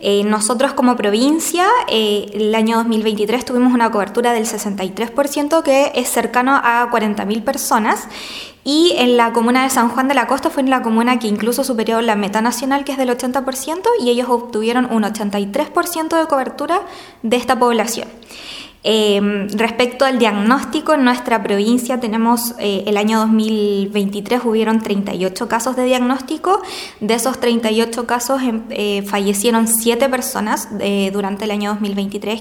Nosotros como provincia, el año 2023 tuvimos una cobertura del 63%, que es cercano a 40.000 personas. Y en la comuna de San Juan de la Costa fue en la comuna que incluso superó la meta nacional, que es del 80%, y ellos obtuvieron un 83% de cobertura de esta población. Respecto al diagnóstico, en nuestra provincia tenemos, el año 2023 hubieron 38 casos de diagnóstico. De esos 38 casos fallecieron 7 personas durante el año 2023,